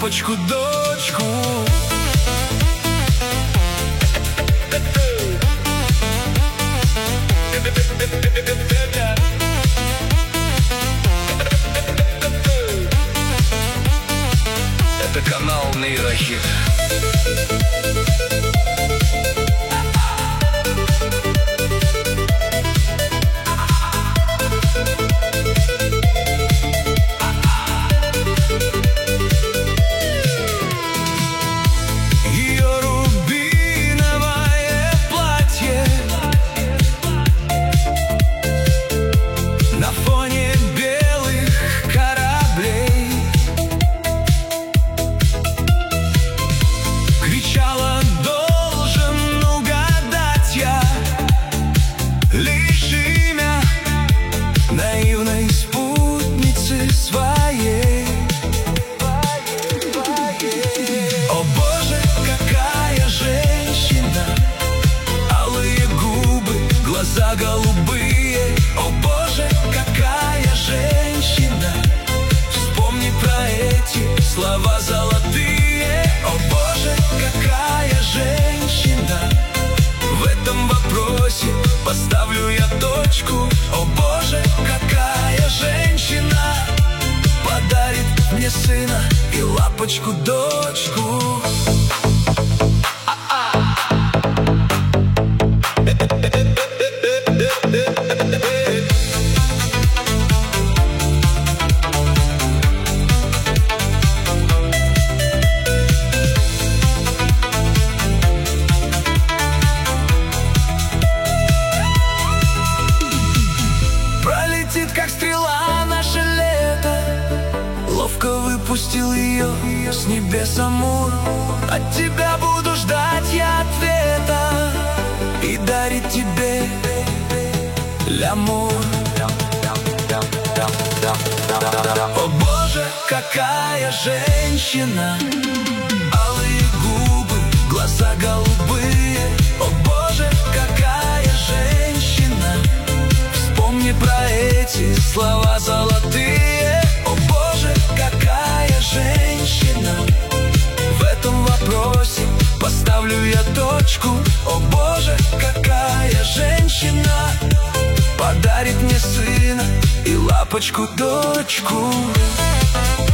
лапочку, дочку. Это канал Нейрохит. Наивной спутницы своей. О боже, какая женщина! Алые губы, глаза голубые. О боже, какая женщина! Вспомни про эти слова золотые. О боже, какая женщина! В этом вопросе поставлю я точку. О боже, какая женщина подарит мне сына и лапочку, дочку. Как стрела наше лето, ловко выпустил ее с небес Амур. От тебя буду ждать я ответа и дарить тебе лямур. О боже, какая женщина! Алые губы, глаза голубые. О боже, какая женщина! Вспомни про эти слова золотые. О боже, какая женщина! В этом вопросе поставлю я точку. О боже, какая женщина подарит мне сына и лапочку, дочку.